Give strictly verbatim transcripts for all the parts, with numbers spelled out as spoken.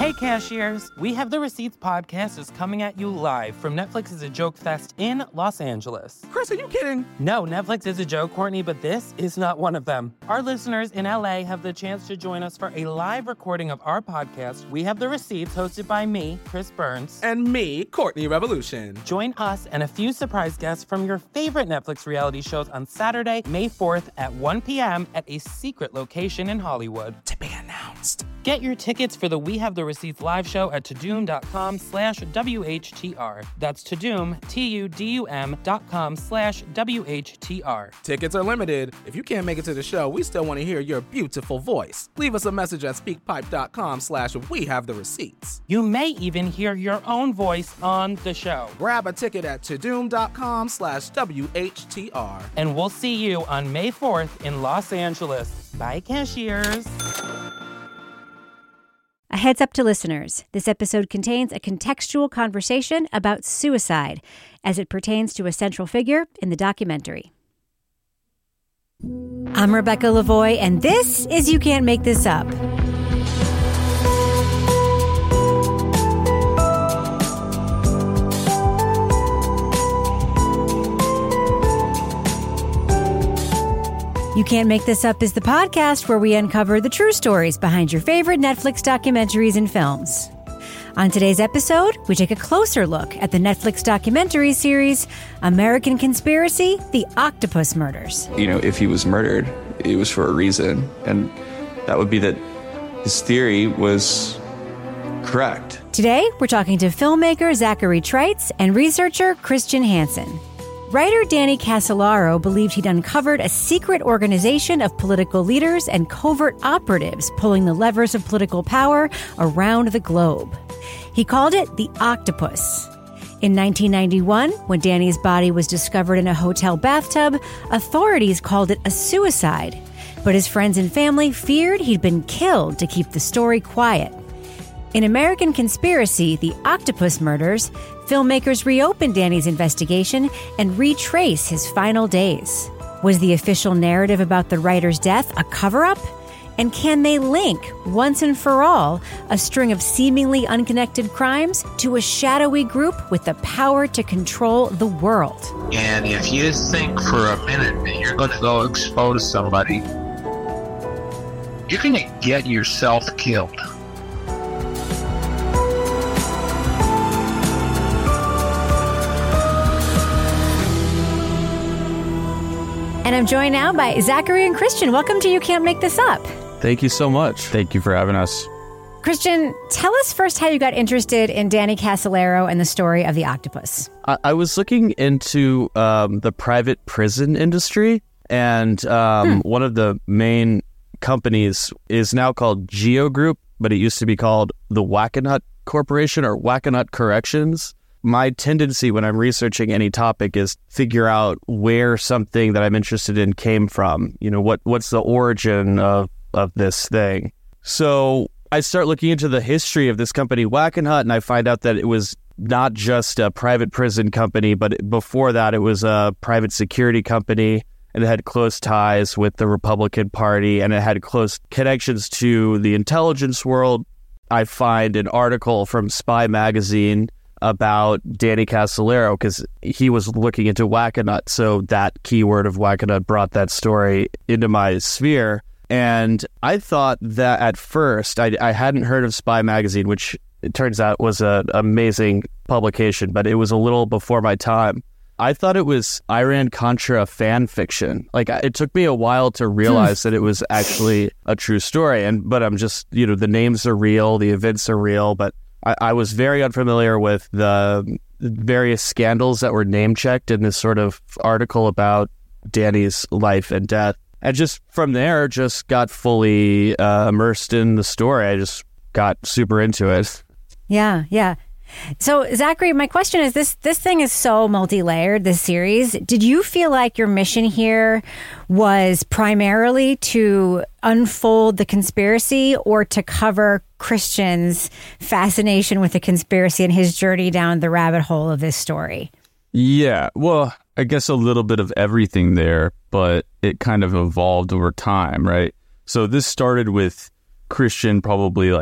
Hey cashiers, We Have the Receipts podcast is coming at you live from Netflix's A Joke Fest in Los Angeles. Chris, are you kidding? No, Netflix is a joke, Courtney, but this is not one of them. Our listeners in L A have the chance to join us for a live recording of our podcast, We Have the Receipts, hosted by me, Chris Burns. And me, Courtney Revolution. Join us and a few surprise guests from your favorite Netflix reality shows on Saturday, May fourth at one p.m. at a secret location in Hollywood. To be announced. Get your tickets for the We Have the Receipts live show at Tudum.com slash WHTR. That's Tudum, T U D U M dot com slash W H T R. Tickets are limited. If you can't make it to the show, we still want to hear your beautiful voice. Leave us a message at speakpipe.com slash We Have the Receipts. You may even hear your own voice on the show. Grab a ticket at Tudum.com slash W H T R. And we'll see you on May fourth in Los Angeles. Bye, cashiers. A heads up to listeners, this episode contains a contextual conversation about suicide as it pertains to a central figure in the documentary. I'm Rebecca Lavoie, and this is You Can't Make This Up. You Can't Make This Up is the podcast where we uncover the true stories behind your favorite Netflix documentaries and films. On today's episode, we take a closer look at the Netflix documentary series, American Conspiracy, The Octopus Murders. You know, if he was murdered, it was for a reason. And that would be that his theory was correct. Today, we're talking to filmmaker Zachary Treitz and researcher Christian Hansen. Writer Danny Casolaro believed he'd uncovered a secret organization of political leaders and covert operatives pulling the levers of political power around the globe. He called it the Octopus. In nineteen ninety-one, when Danny's body was discovered in a hotel bathtub, authorities called it a suicide. But his friends and family feared he'd been killed to keep the story quiet. In American Conspiracy, The Octopus Murders, filmmakers reopen Danny's investigation and retrace his final days. Was the official narrative about the writer's death a cover-up? And can they link, once and for all, a string of seemingly unconnected crimes to a shadowy group with the power to control the world? And if you think for a minute that you're going to go expose somebody, you're going to get yourself killed. And I'm joined now by Zachary and Christian. Welcome to You Can't Make This Up. Thank you so much. Thank you for having us. Christian, tell us first how you got interested in Danny Casolaro and the story of the octopus. I, I was looking into um, the private prison industry, and um, hmm. one of the main companies is now called Geo Group, but it used to be called the Wackenhut Corporation or Wackenhut Corrections. My tendency when I'm researching any topic is figure out where something that I'm interested in came from. You know, what what's the origin of, of this thing? So I start looking into the history of this company, Wackenhut, and I find out that it was not just a private prison company, but before that it was a private security company, and it had close ties with the Republican Party, and it had close connections to the intelligence world. I find an article from Spy Magazine about Danny Casolaro because he was looking into Wackenhut. So that keyword of Wackenhut brought that story into my sphere. And I thought that at first, I, I hadn't heard of Spy Magazine, which it turns out was an amazing publication, but it was a little before my time. I thought it was Iran-Contra fan fiction. Like, it took me a while to realize that it was actually a true story. And but I'm just, you know, the names are real, the events are real, but I, I was very unfamiliar with the various scandals that were name-checked in this sort of article about Danny's life and death. And just from there, just got fully uh, immersed in the story. I just got super into it. Yeah, yeah. So, Zachary, my question is, this this thing is so multi-layered, this series. Did you feel like your mission here was primarily to unfold the conspiracy or to cover Christian's fascination with the conspiracy and his journey down the rabbit hole of this story? Yeah, well, I guess a little bit of everything there, but it kind of evolved over time, right? So this started with Christian probably like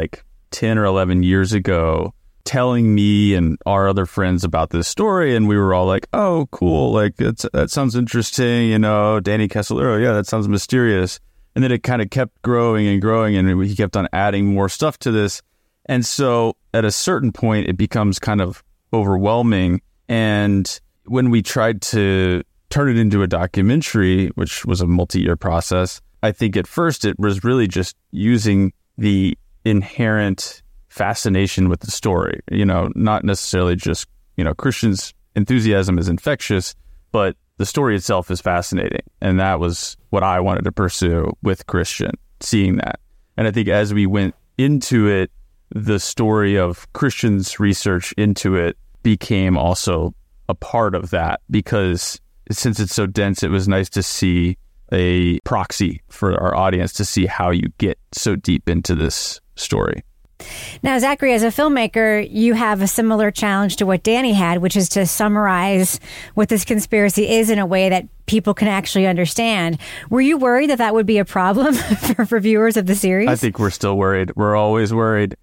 ten or eleven years ago, telling me and our other friends about this story, and we were all like, oh, cool, like, it's, that sounds interesting, you know, Danny Casolaro, yeah, that sounds mysterious. And then it kind of kept growing and growing, and he kept on adding more stuff to this. And so at a certain point, it becomes kind of overwhelming. And when we tried to turn it into a documentary, which was a multi-year process, I think at first it was really just using the inherent fascination with the story, you know, not necessarily just, you know, Christian's enthusiasm is infectious, but the story itself is fascinating. And that was what I wanted to pursue with Christian, seeing that. And I think as we went into it, the story of Christian's research into it became also a part of that, because since it's so dense, it was nice to see a proxy for our audience to see how you get so deep into this story. Now, Zachary, as a filmmaker, you have a similar challenge to what Danny had, which is to summarize what this conspiracy is in a way that people can actually understand. Were you worried that that would be a problem for, for viewers of the series? I think we're still worried. We're always worried.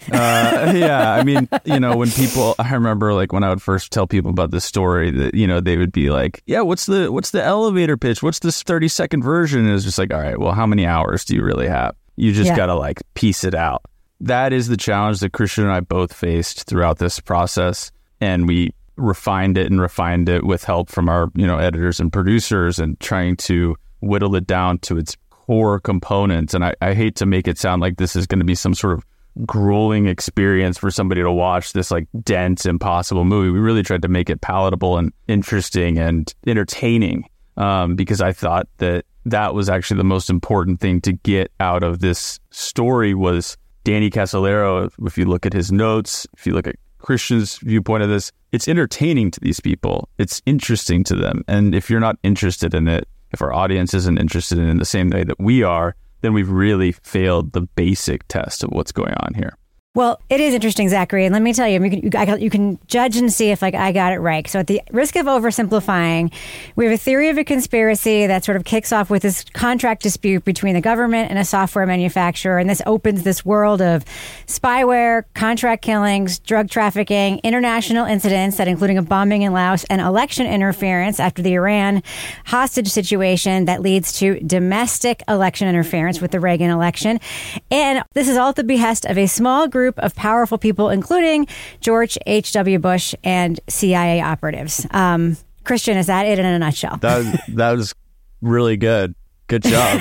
uh, yeah, I mean, you know, when people, I remember like when I would first tell people about this story that, you know, they would be like, yeah, what's the, what's the elevator pitch? What's this thirty second version? And it's just like, all right, well, how many hours do you really have? You just yeah. got to like piece it out. That is the challenge that Christian and I both faced throughout this process. And we refined it and refined it with help from our, you know, editors and producers, and trying to whittle it down to its core components. And I, I hate to make it sound like this is going to be some sort of grueling experience for somebody to watch this like dense, impossible movie. We really tried to make it palatable and interesting and entertaining, um, because I thought that that was actually the most important thing to get out of this story was Danny Casolaro. If you look at his notes, if you look at Christian's viewpoint of this, it's entertaining to these people. It's interesting to them. And if you're not interested in it, if our audience isn't interested in it in the same way that we are, then we've really failed the basic test of what's going on here. Well, it is interesting, Zachary, and let me tell you, you can, you, I, you can judge and see if like I got it right. So at the risk of oversimplifying, we have a theory of a conspiracy that sort of kicks off with this contract dispute between the government and a software manufacturer, and this opens this world of spyware, contract killings, drug trafficking, international incidents that including a bombing in Laos, and election interference after the Iran hostage situation that leads to domestic election interference with the Reagan election. And this is all at the behest of a small group of powerful people, including George H W. Bush and C I A operatives. Um, Christian, is that it in a nutshell? That, that was really good. Good job.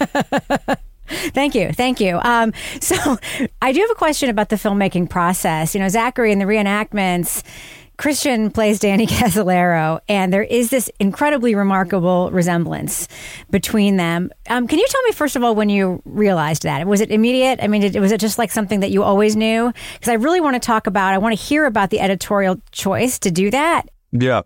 Thank you. Thank you. Um, so I do have a question about the filmmaking process. You know, Zachary, in the reenactments, Christian plays Danny Casolaro, and there is this incredibly remarkable resemblance between them. Um, can you tell me, first of all, when you realized that? Was it immediate? I mean, did, was it just like something that you always knew? Because I really want to talk about, I want to hear about the editorial choice to do that. Yeah.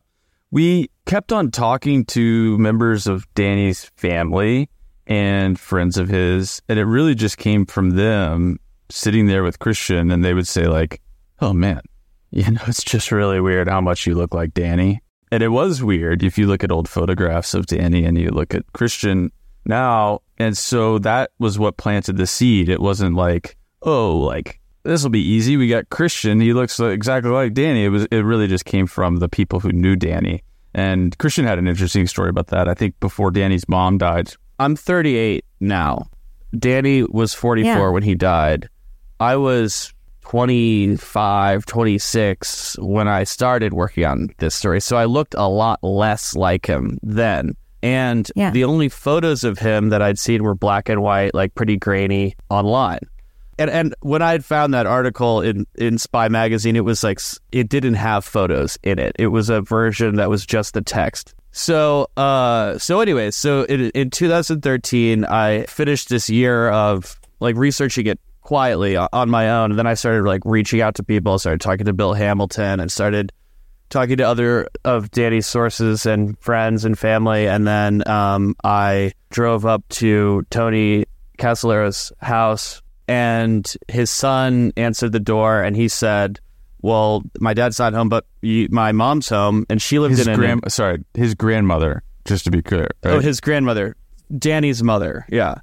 We kept on talking to members of Danny's family and friends of his, and it really just came from them sitting there with Christian, and they would say like, oh man, you know, it's just really weird how much you look like Danny. And it was weird if you look at old photographs of Danny and you look at Christian now. And so that was what planted the seed. It wasn't like, oh, like, this will be easy. We got Christian. He looks exactly like Danny. It was. It really just came from the people who knew Danny. And Christian had an interesting story about that. I think before Danny's mom died. I'm thirty-eight now. Danny was forty-four yeah. when he died. I was twenty-five, twenty-six when I started working on this story. So I looked a lot less like him then. And yeah. the only photos of him that I'd seen were black and white, like pretty grainy online. And and when I had found that article in, in Spy Magazine, it was like, it didn't have photos in it. It was a version that was just the text. So, uh, so anyways, so in, in two thousand thirteen, I finished this year of like researching it quietly on my own. And then I started like reaching out to people, started talking to Bill Hamilton, and started talking to other of Danny's sources and friends and family. And then um, I drove up to Tony Casolaro's house, and his son answered the door, and he said, well, my dad's not home, but you, my mom's home, and she lived his in grand, an... Sorry, his grandmother, just to be clear. Right? Oh, his grandmother, Danny's mother, yeah.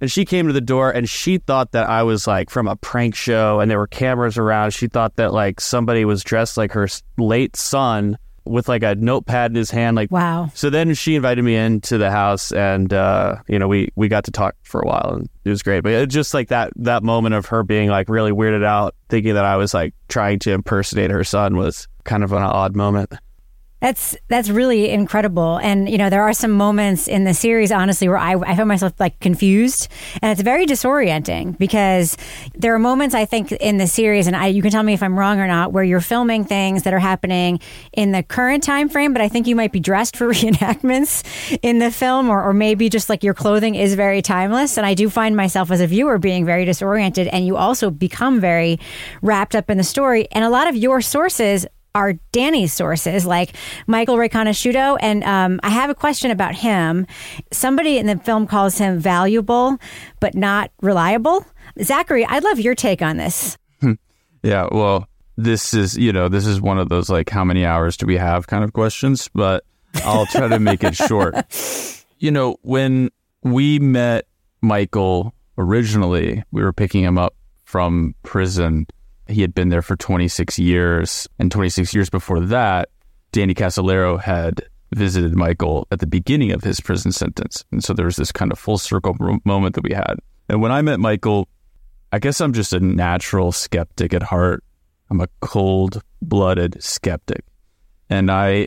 And she came to the door and she thought that I was like from a prank show and there were cameras around. She thought that like somebody was dressed like her late son with like a notepad in his hand. Like, wow. So then she invited me into the house and, uh, you know, we, we got to talk for a while and it was great. But it just like that, that moment of her being like really weirded out, thinking that I was like trying to impersonate her son was kind of an odd moment. That's that's really incredible. And, you know, there are some moments in the series, honestly, where I, I found myself like confused, and it's very disorienting because there are moments, I think, in the series, and I, you can tell me if I'm wrong or not, where you're filming things that are happening in the current time frame, but I think you might be dressed for reenactments in the film, or, or maybe just like your clothing is very timeless. And I do find myself as a viewer being very disoriented, and you also become very wrapped up in the story. And a lot of your sources are Danny's sources, like Michael Riconosciuto. And um, I have a question about him. Somebody in the film calls him valuable, but not reliable. Zachary, I'd love your take on this. Yeah, well, this is, you know, this is one of those, like, how many hours do we have kind of questions, but I'll try to make it short. You know, when we met Michael originally, we were picking him up from prison. He had been there for twenty-six years, and twenty-six years before that, Danny Casolaro had visited Michael at the beginning of his prison sentence. And so there was this kind of full circle moment that we had. And when I met Michael, I guess I'm just a natural skeptic at heart. I'm a cold-blooded skeptic. And I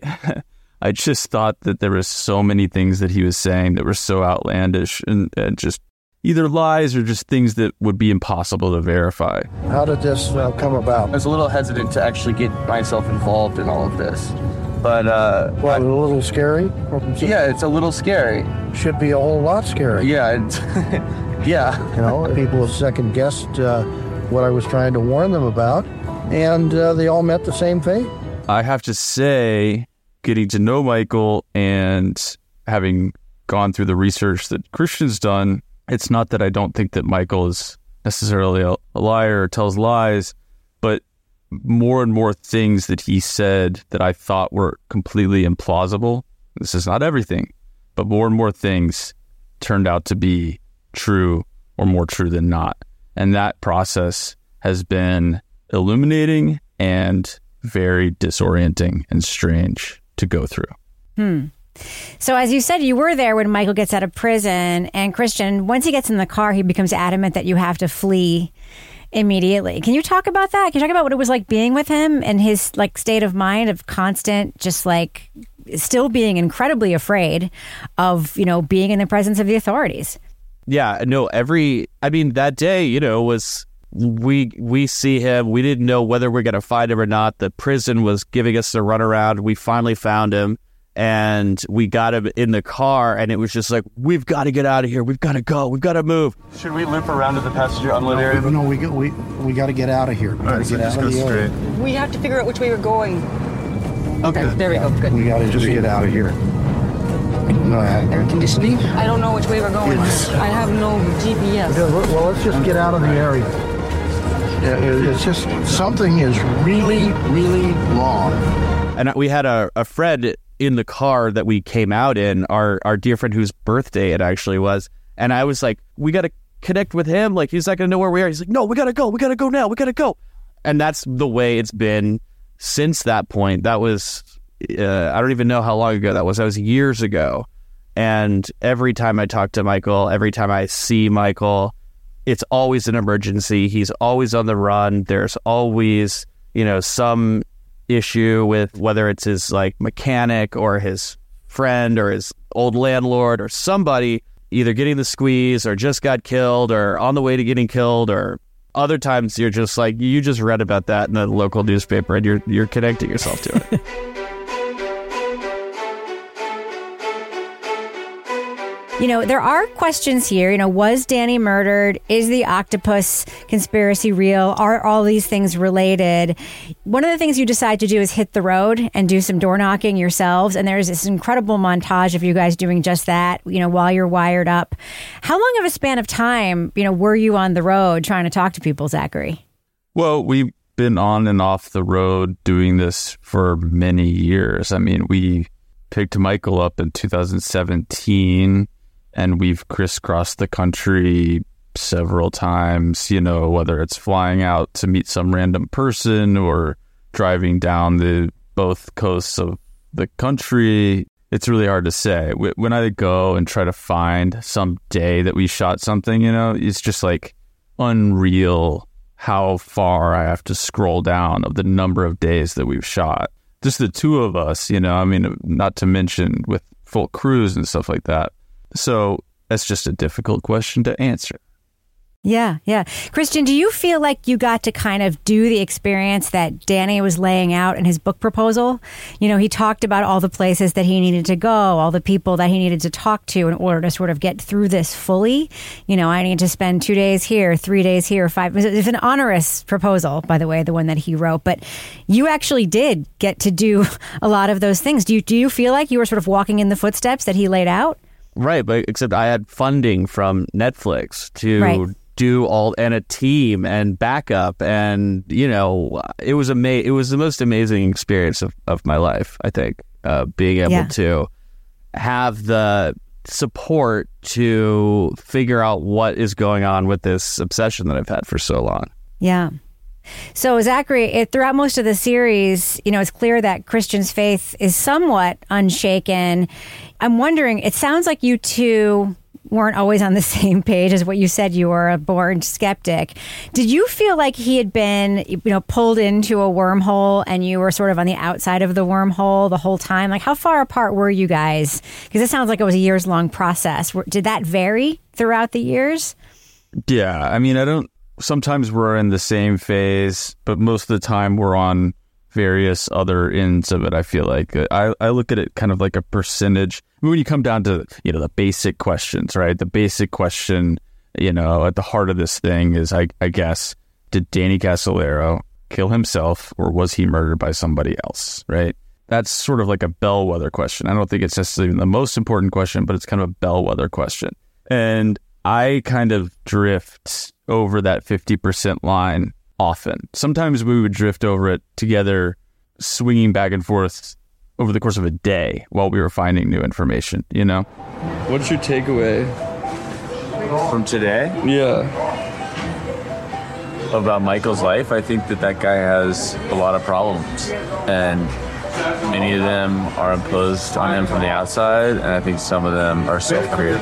I just thought that there were so many things that he was saying that were so outlandish and, and just either lies or just things that would be impossible to verify. How did this uh, come about? I was a little hesitant to actually get myself involved in all of this. But, uh... Well, I, a little scary? Yeah, it's a little scary. Should be a whole lot scary. Yeah, it's, yeah. You know, people have second-guessed uh, what I was trying to warn them about, and uh, they all met the same fate. I have to say, getting to know Michael and having gone through the research that Christian's done, it's not that I don't think that Michael is necessarily a, a liar or tells lies, but more and more things that he said that I thought were completely implausible. This is not everything, but more and more things turned out to be true or more true than not. And that process has been illuminating and very disorienting and strange to go through. Hmm. So as you said, you were there when Michael gets out of prison, and Christian, once he gets in the car, he becomes adamant that you have to flee immediately. Can you talk about that? Can you talk about what it was like being with him and his like state of mind of constant, just like still being incredibly afraid of, you know, being in the presence of the authorities? Yeah, no, every, I mean, that day, you know, was, we we see him. We didn't know whether we're going to find him or not. The prison was giving us the runaround. We finally found him. And we got him in the car, and it was just like, we've got to get out of here. We've got to go. We've got to move. Should we loop around to the passenger unload area? No, we got, we we got to get out of here. We got to get out of the area. We have to figure out which way we're going. Okay, there we go. Good. We got to just get out of here. No, air conditioning. I don't know which way we're going. I have no G P S. Well, let's just get out of the area. It's just something is really, really wrong. And we had a, a friend in the car that we came out in, our our dear friend whose birthday it actually was. And I was like, we got to connect with him. Like, he's not going to know where we are. He's like, no, we got to go. We got to go now. We got to go. And that's the way it's been since that point. That was, uh, I don't even know how long ago that was. That was years ago. And every time I talk to Michael, every time I see Michael, it's always an emergency. He's always on the run. There's always, you know, some issue with whether it's his like mechanic or his friend or his old landlord or somebody either getting the squeeze or just got killed or on the way to getting killed, or other times you're just like, you just read about that in the local newspaper and you're you're connecting yourself to it. You know, there are questions here. You know, was Danny murdered? Is the octopus conspiracy real? Are all these things related? One of the things you decide to do is hit the road and do some door knocking yourselves. And there's this incredible montage of you guys doing just that, you know, while you're wired up. How long of a span of time, you know, were you on the road trying to talk to people, Zachary? Well, we've been on and off the road doing this for many years. I mean, we picked Michael up in two thousand seventeen. and we've crisscrossed the country several times, you know, whether it's flying out to meet some random person or driving down the both coasts of the country. It's really hard to say. When I go and try to find some day that we shot something, you know, it's just like unreal how far I have to scroll down of the number of days that we've shot. Just the two of us, you know, I mean, not to mention with full crews and stuff like that. So that's just a difficult question to answer. Yeah, yeah. Christian, do you feel like you got to kind of do the experience that Danny was laying out in his book proposal? You know, he talked about all the places that he needed to go, all the people that he needed to talk to in order to sort of get through this fully. You know, I need to spend two days here, three days here, five. It's an onerous proposal, by the way, the one that he wrote. But you actually did get to do a lot of those things. Do you, do you feel like you were sort of walking in the footsteps that he laid out? Right, but except I had funding from Netflix to... Right. do all, and a team and backup, and you know, it was ama- it was the most amazing experience of, of my life, I think, uh, being able yeah. to have the support to figure out what is going on with this obsession that I've had for so long. Yeah. So, Zachary, it, throughout most of the series, you know, it's clear that Christian's faith is somewhat unshaken. I'm wondering, it sounds like you two weren't always on the same page as what you said. You were a born skeptic. Did you feel like he had been, you know, pulled into a wormhole and you were sort of on the outside of the wormhole the whole time? Like, how far apart were you guys? Because it sounds like it was a years long process. Did that vary throughout the years? Yeah, I mean, I don't, sometimes we're in the same phase, but most of the time we're on various other ends of it. I feel like I, I look at it kind of like a percentage. When you come down to, you know, the basic questions, right? The basic question, you know, at the heart of this thing is, I, I guess, did Danny Casolaro kill himself or was he murdered by somebody else, right? That's sort of like a bellwether question. I don't think it's necessarily the most important question, but it's kind of a bellwether question. And I kind of drift over that fifty percent line often. Sometimes we would drift over it together, swinging back and forth over the course of a day while we were finding new information, you know? What's your takeaway from today? Yeah. About Michael's life? I think that that guy has a lot of problems, and many of them are imposed on him from the outside, and I think some of them are self-created.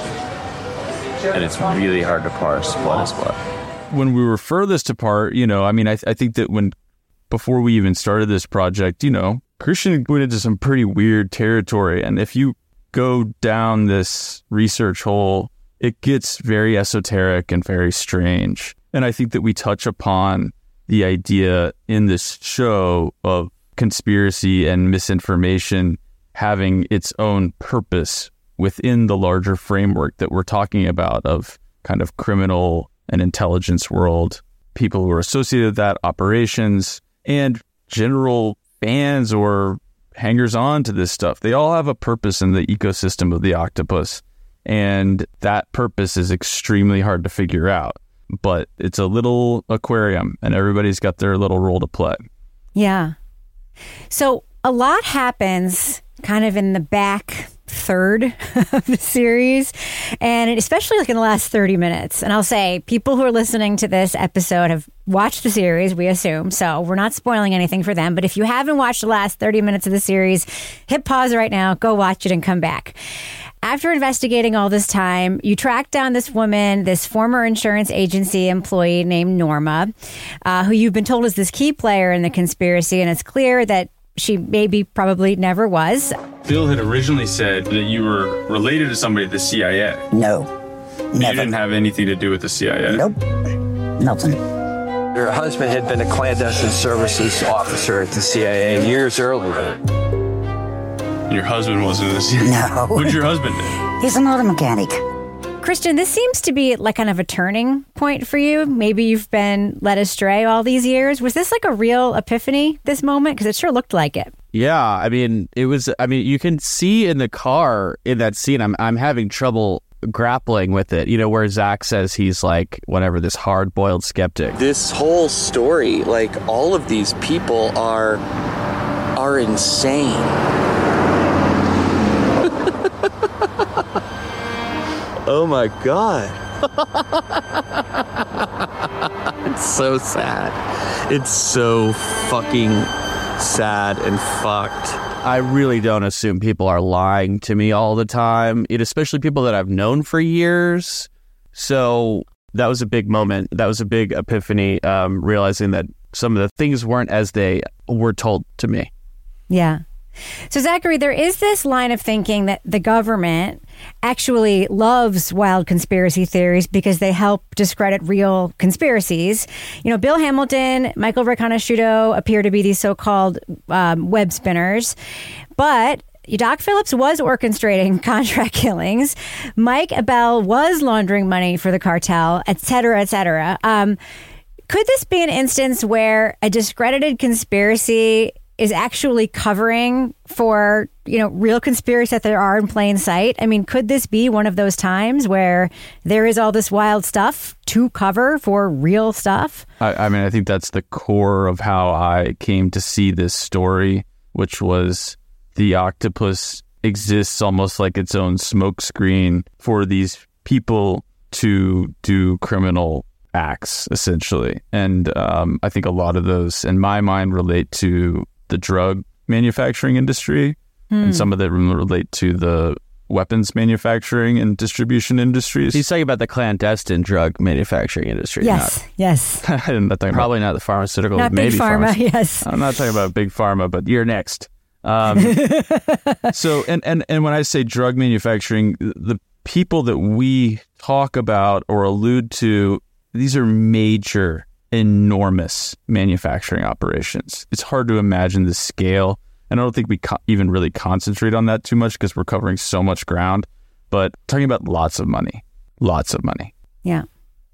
And it's really hard to parse what is what. When we were furthest apart, you know, I mean, I, th- I think that when, before we even started this project, you know, Christian went into some pretty weird territory. And if you go down this research hole, it gets very esoteric and very strange. And I think that we touch upon the idea in this show of conspiracy and misinformation having its own purpose within the larger framework that we're talking about of kind of criminal and intelligence world, people who are associated with that, operations, and general fans or hangers on to this stuff. They all have a purpose in the ecosystem of the octopus, and that purpose is extremely hard to figure out. But it's a little aquarium, and everybody's got their little role to play. Yeah. So a lot happens kind of in the back third of the series, and especially like in the last thirty minutes. And I'll say, people who are listening to this episode have watched the series, we assume, so we're not spoiling anything for them. But if you haven't watched the last thirty minutes of the series, hit pause right now, go watch it, and come back. After investigating all this time, you track down this woman, this former insurance agency employee named Norma, uh, who you've been told is this key player in the conspiracy, and it's clear that she maybe probably never was. Bill had originally said that you were related to somebody at the C I A. No, never. You didn't have anything to do with the C I A? Nope, nothing. Her husband had been a clandestine services officer at the C I A years earlier. Your husband wasn't in the C I A? No. Who's your husband then? He's an auto mechanic. Christian, this seems to be like kind of a turning point for you. Maybe you've been led astray all these years. Was this like a real epiphany, this moment? Because it sure looked like it. Yeah, I mean, it was, I mean, you can see in the car in that scene, I'm I'm having trouble grappling with it, you know, where Zach says he's like, whatever, this hard-boiled skeptic. This whole story, like all of these people are, are insane. Oh my God. It's so sad. It's so fucking sad and fucked. I really don't assume people are lying to me all the time, it, especially people that I've known for years. So that was a big moment. That was a big epiphany, um, realizing that some of the things weren't as they were told to me. Yeah. So, Zachary, there is this line of thinking that the government actually loves wild conspiracy theories because they help discredit real conspiracies. You know, Bill Hamilton, Michael Reconasciuto appear to be these so-called um, web spinners. But Doc Phillips was orchestrating contract killings. Mike Abell was laundering money for the cartel, et cetera, et cetera. Um, could this be an instance where a discredited conspiracy is actually covering for, you know, real conspiracies that there are in plain sight? I mean, could this be one of those times where there is all this wild stuff to cover for real stuff? I, I mean, I think that's the core of how I came to see this story, which was the octopus exists almost like its own smokescreen for these people to do criminal acts, essentially. And um, I think a lot of those, in my mind, relate to the drug manufacturing industry, mm. and some of them relate to the weapons manufacturing and distribution industries. He's talking about the clandestine drug manufacturing industry. Yes, not, yes. I'm not talking Probably about, not the pharmaceutical. Not maybe big pharma, pharma. Yes. I'm not talking about big pharma, but you're next. Um, so, and, and, and when I say drug manufacturing, the people that we talk about or allude to, these are major, enormous manufacturing operations. It's hard to imagine the scale. And I don't think we co- even really concentrate on that too much because we're covering so much ground. But talking about lots of money, lots of money. Yeah.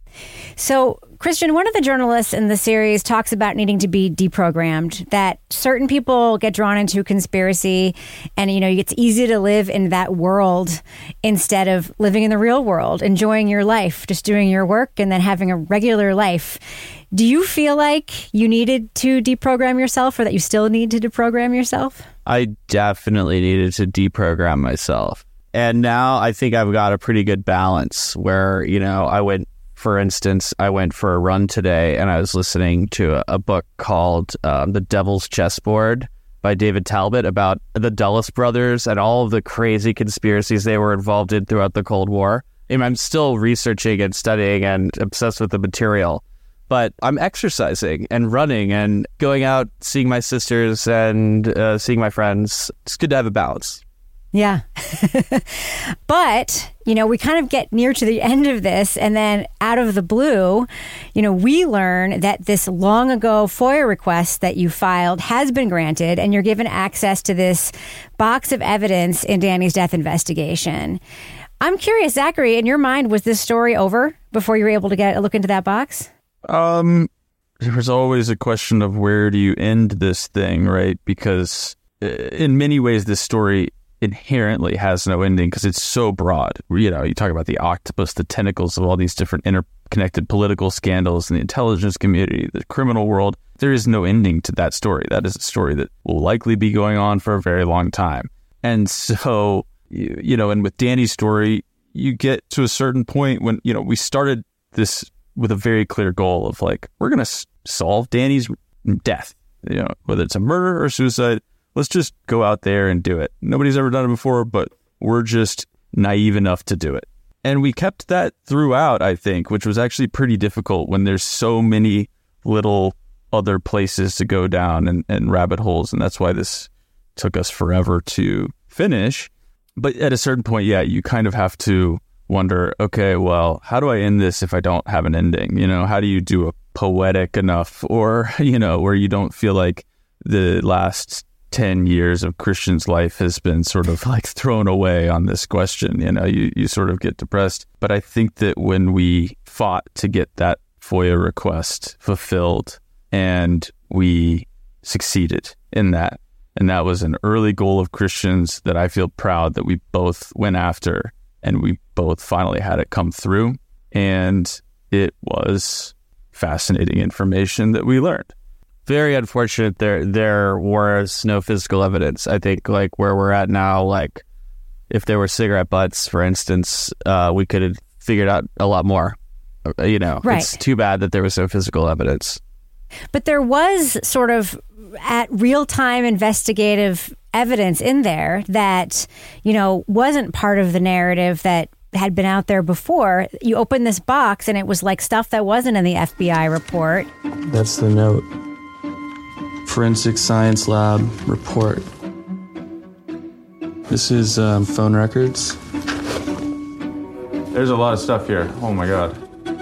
So, Christian, one of the journalists in the series talks about needing to be deprogrammed, that certain people get drawn into conspiracy and, you know, it's easy to live in that world instead of living in the real world, enjoying your life, just doing your work and then having a regular life. Do you feel like you needed to deprogram yourself, or that you still need to deprogram yourself? I definitely needed to deprogram myself. And now I think I've got a pretty good balance where, you know, I went For instance, I went for a run today and I was listening to a, a book called um, The Devil's Chessboard by David Talbot about the Dulles brothers and all of the crazy conspiracies they were involved in throughout the Cold War. And I'm still researching and studying and obsessed with the material, but I'm exercising and running and going out, seeing my sisters and uh, seeing my friends. It's good to have a balance. Yeah. But, you know, we kind of get near to the end of this, and then out of the blue, you know, we learn that this long ago FOIA request that you filed has been granted, and you're given access to this box of evidence in Danny's death investigation. I'm curious, Zachary, in your mind, was this story over before you were able to get a look into that box? Um, there's always a question of where do you end this thing, right? Because in many ways, this story inherently has no ending because it's so broad. You know, you talk about the octopus, the tentacles of all these different interconnected political scandals in the intelligence community, the criminal world. There is no ending to that story. That is a story that will likely be going on for a very long time. And so, you, you know, and with Danny's story, you get to a certain point when, you know, we started this with a very clear goal of like, we're going to s- solve Danny's death, you know, whether it's a murder or suicide. Let's just go out there and do it. Nobody's ever done it before, but we're just naive enough to do it. And we kept that throughout, I think, which was actually pretty difficult when there's so many little other places to go down and, and rabbit holes. And that's why this took us forever to finish. But at a certain point, yeah, you kind of have to wonder, okay, well, how do I end this if I don't have an ending? You know, how do you do a poetic enough or, you know, where you don't feel like the last ten years of Christian's life has been sort of like thrown away on this question. You know, you, you sort of get depressed. But I think that when we fought to get that FOIA request fulfilled and we succeeded in that, and that was an early goal of Christian's that I feel proud that we both went after and we both finally had it come through. And it was fascinating information that we learned. Very unfortunate there there was no physical evidence. I think like where we're at now, like if there were cigarette butts, for instance, uh, we could have figured out a lot more. Uh, you know, Right. It's too bad that there was no physical evidence. But there was sort of at real-time investigative evidence in there that, you know, wasn't part of the narrative that had been out there before. You open this box and it was like stuff that wasn't in the F B I report. That's the note. Forensic Science Lab report. This is um, phone records. There's a lot of stuff here. Oh my God.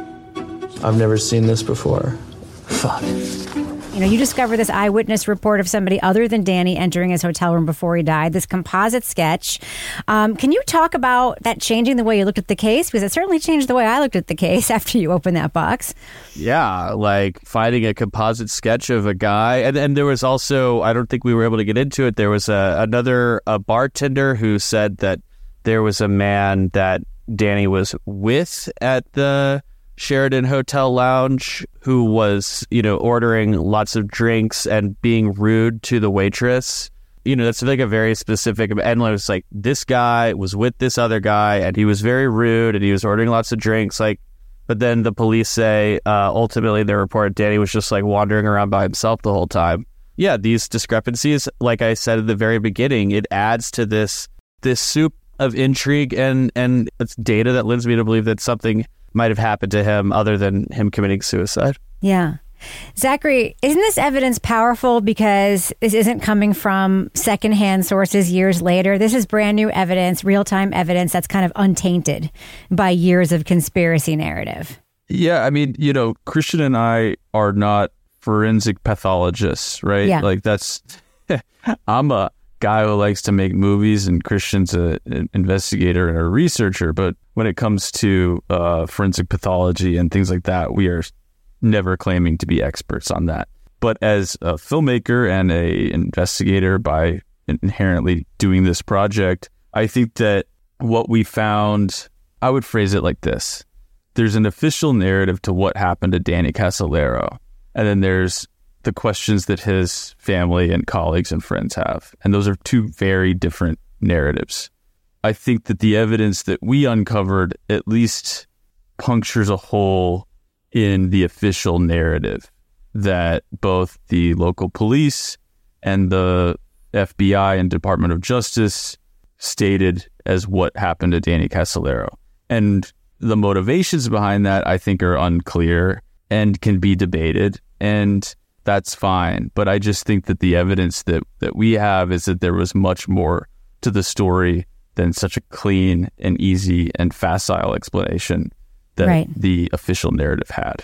I've never seen this before. Fuck. You know, you discover this eyewitness report of somebody other than Danny entering his hotel room before he died, this composite sketch. Um, can you talk about that changing the way you looked at the case? Because it certainly changed the way I looked at the case after you opened that box. Yeah, like finding a composite sketch of a guy. And, and there was also, I don't think we were able to get into it, there was a, another a bartender who said that there was a man that Danny was with at the Sheraton Hotel Lounge who was, you know, ordering lots of drinks and being rude to the waitress. You know, that's like a very specific, and it was like, this guy was with this other guy and he was very rude and he was ordering lots of drinks. Like, but then the police say, uh, ultimately they report Danny was just like wandering around by himself the whole time. Yeah, these discrepancies, like I said at the very beginning, it adds to this, this soup of intrigue and, and it's data that leads me to believe that something might have happened to him other than him committing suicide. Yeah. Zachary, isn't this evidence powerful because this isn't coming from secondhand sources years later? This is brand new evidence, real-time evidence that's kind of untainted by years of conspiracy narrative. Yeah, I mean, you know, Christian and I are not forensic pathologists, right? Yeah. Like that's, I'm a guy who likes to make movies and Christian's a, an investigator and a researcher. But when it comes to uh, forensic pathology and things like that, we are never claiming to be experts on that. But as a filmmaker and a investigator by inherently doing this project, I think that what we found, I would phrase it like this. There's an official narrative to what happened to Danny Casolaro. And then there's the questions that his family and colleagues and friends have. And those are two very different narratives. I think that the evidence that we uncovered at least punctures a hole in the official narrative that both the local police and the F B I and Department of Justice stated as what happened to Danny Casolaro. And the motivations behind that, I think, are unclear and can be debated. And that's fine. But I just think that the evidence that, that we have is that there was much more to the story than such a clean and easy and facile explanation that Right. the official narrative had.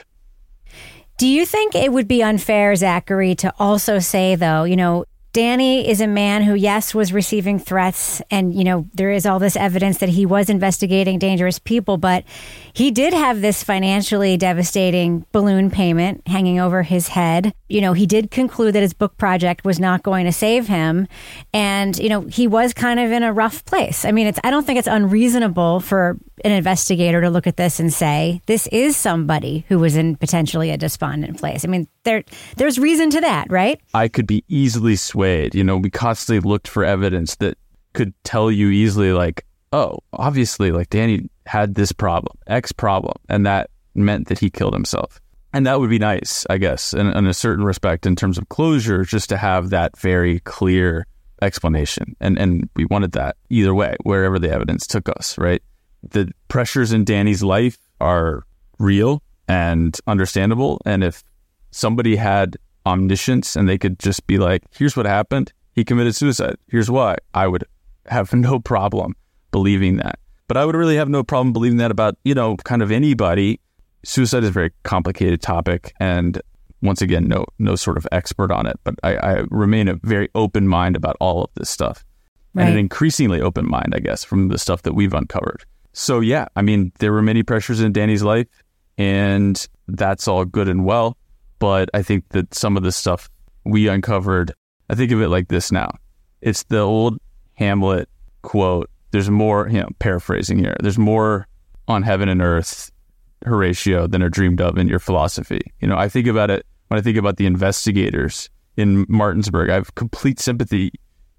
Do you think it would be unfair, Zachary, to also say, though, you know, Danny is a man who, yes, was receiving threats and, you know, there is all this evidence that he was investigating dangerous people, but he did have this financially devastating balloon payment hanging over his head. You know, he did conclude that his book project was not going to save him. And, you know, he was kind of in a rough place. I mean, it's I don't think it's unreasonable for an investigator to look at this and say, this is somebody who was in potentially a despondent place. I mean, there there's reason to that, right? I could be easily swayed. You know, we constantly looked for evidence that could tell you easily, like, oh, obviously, like Danny had this problem, X problem, and that meant that he killed himself. And that would be nice, I guess, in, in a certain respect, in terms of closure, just to have that very clear explanation. And and we wanted that either way, wherever the evidence took us, right? The pressures in Danny's life are real and understandable. And if somebody had omniscience and they could just be like, here's what happened, he committed suicide, here's why, I would have no problem believing that. But I would really have no problem believing that about, you know, kind of anybody. Suicide is a very complicated topic, and once again, no no sort of expert on it. But I, I remain a very open mind about all of this stuff, Right. and an increasingly open mind, I guess, from the stuff that we've uncovered. So yeah, I mean, there were many pressures in Danny's life, and that's all good and well. But I think that some of the stuff we uncovered, I think of it like this now. It's the old Hamlet quote. There's more, you know, paraphrasing here. There's more on heaven and earth, Horatio, than are dreamed of in your philosophy. You know, I think about it when I think about the investigators in Martinsburg. I have complete sympathy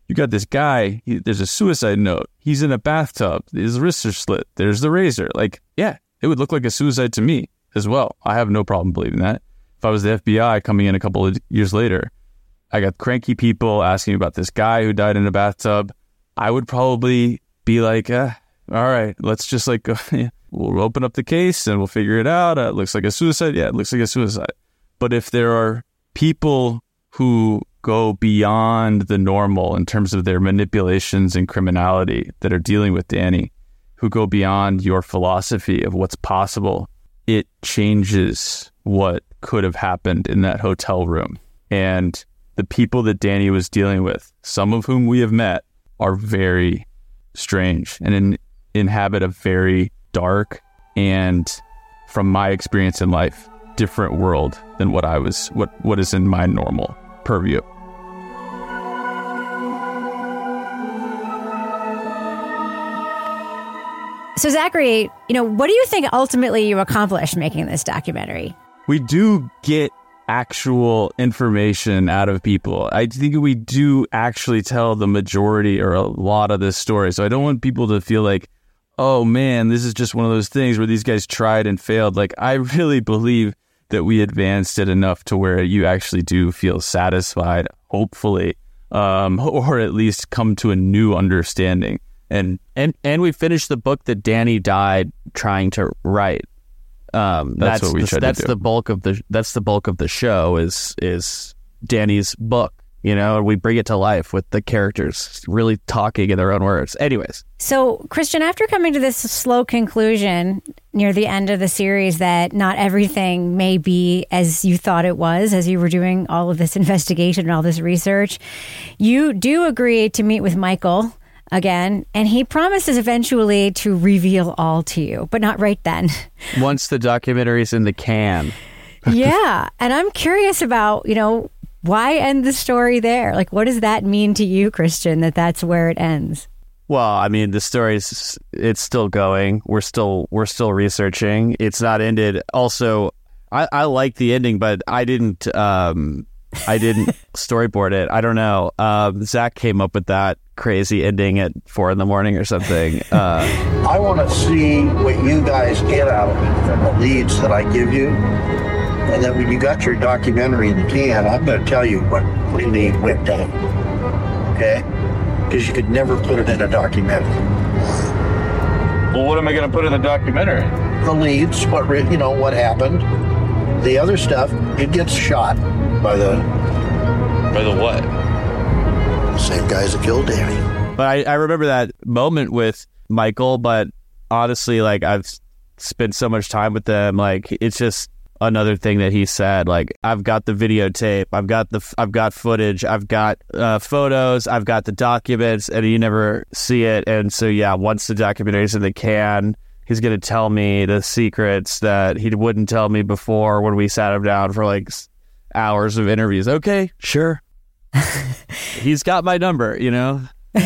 you got this guy, he, there's a suicide note. He's in a bathtub. His wrists are slit. There's the razor. Like, yeah, it would look like a suicide to me as well. I have no problem believing that. If I was the F B I coming in a couple of years later, I got cranky people asking about this guy who died in a bathtub, I would probably be like, uh, all right, let's just like, go, we'll open up the case and we'll figure it out. Uh, it looks like a suicide. Yeah, it looks like a suicide. But if there are people who go beyond the normal in terms of their manipulations and criminality that are dealing with Danny, who go beyond your philosophy of what's possible, it changes what could have happened in that hotel room. And the people that Danny was dealing with, some of whom we have met, are very strange and in, inhabit a very dark and, from my experience in life, different world than what I was, what, what is in my normal purview. So Zachary, you know, what do you think ultimately you accomplished making this documentary? We do get actual information out of people. I think we do actually tell the majority or a lot of this story. So I don't want people to feel like, oh man, this is just one of those things where these guys tried and failed. Like, I really believe that we advanced it enough to where you actually do feel satisfied, hopefully, um, or at least come to a new understanding. And, and and we finished the book that Danny died trying to write. Um, that's, that's what we the, tried that's to do. the bulk of the that's the bulk of the show is is Danny's book. You know, and we bring it to life with the characters really talking in their own words. Anyways, so Christian, after coming to this slow conclusion near the end of the series that not everything may be as you thought it was, as you were doing all of this investigation and all this research, you do agree to meet with Michael again, and he promises eventually to reveal all to you, but not right then. Once the documentary's in the can. Yeah, and I'm curious about, you know, why end the story there? Like, what does that mean to you, Christian, that that's where it ends? Well, I mean, the story's, it's still going. We're still, we're still researching. It's not ended. Also, I, I like the ending, but I didn't, um, I didn't storyboard it. I don't know. Um, Zach came up with that crazy ending at four in the morning or something. Uh, I want to see what you guys get out of it from the leads that I give you. And then when you got your documentary in the can, I'm going to tell you what really went down. Okay? Because you could never put it in a documentary. Well, what am I going to put in the documentary? The leads, what re- you know, what happened. The other stuff, it gets shot by the... By the what? The same guys that killed Danny. But I, I remember that moment with Michael, but honestly, like, I've spent so much time with them, like, it's just another thing that he said, like, I've got the videotape, I've got the, I've got footage, I've got uh, photos, I've got the documents, and you never see it. And so, yeah, once the documentary's in the can, he's going to tell me the secrets that he wouldn't tell me before when we sat him down for like hours of interviews. Okay, sure. He's got my number, you know?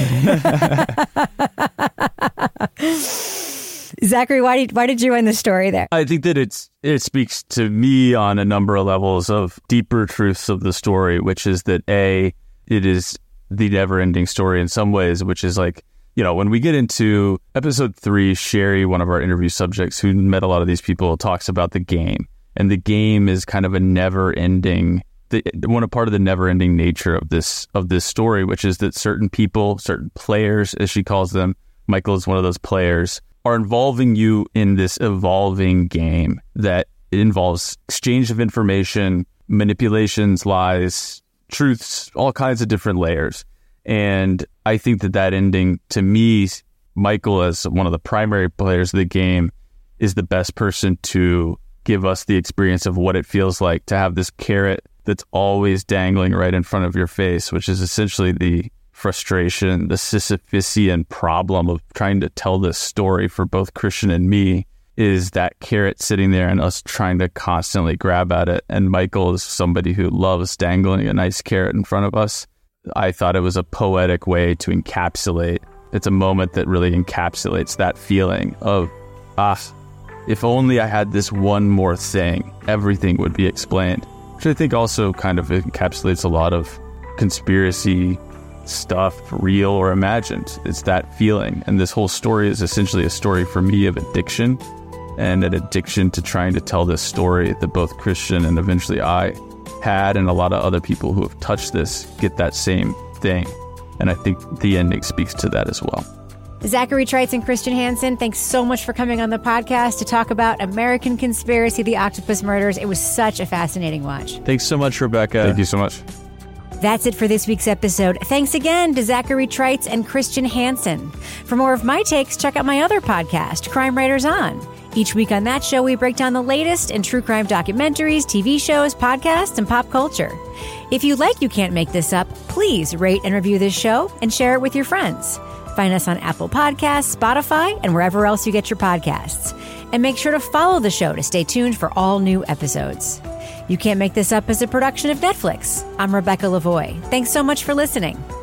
Zachary, why did why did you end the story there? I think that it's it speaks to me on a number of levels of deeper truths of the story, which is that A, it is the never-ending story in some ways, which is like, you know, when we get into episode three, Sherry, one of our interview subjects who met a lot of these people, talks about the game. And the game is kind of a never-ending, the, one a part of the never-ending nature of this of this story, which is that certain people, certain players, as she calls them, Michael is one of those players, are involving you in this evolving game that involves exchange of information, manipulations, lies, truths, all kinds of different layers. And I think that that ending, to me, Michael, as one of the primary players of the game, is the best person to give us the experience of what it feels like to have this carrot that's always dangling right in front of your face, which is essentially the frustration, the Sisyphusian problem of trying to tell this story for both Christian and me, is that carrot sitting there and us trying to constantly grab at it. And Michael is somebody who loves dangling a nice carrot in front of us. I thought it was a poetic way to encapsulate. It's a moment that really encapsulates that feeling of, ah, if only I had this one more thing, everything would be explained. Which I think also kind of encapsulates a lot of conspiracy stuff real or imagined. It's that feeling. And this whole story is essentially a story for me of addiction, and an addiction to trying to tell this story that both Christian and eventually I had, and a lot of other people who have touched this get that same thing. And I think the ending speaks to that as well. Zachary Trites and Christian Hansen, thanks so much for coming on the podcast to talk about American Conspiracy, The Octopus Murders. It was such a fascinating watch. Thanks so much, Rebecca. Thank you so much. That's it for this week's episode. Thanks again to Zachary Trites and Christian Hansen. For more of my takes, check out my other podcast, Crime Writers On. Each week on that show, we break down the latest in true crime documentaries, T V shows, podcasts, and pop culture. If you like You Can't Make This Up, please rate and review this show and share it with your friends. Find us on Apple Podcasts, Spotify, and wherever else you get your podcasts. And make sure to follow the show to stay tuned for all new episodes. You Can't Make This Up is a production of Netflix. I'm Rebecca Lavoie. Thanks so much for listening.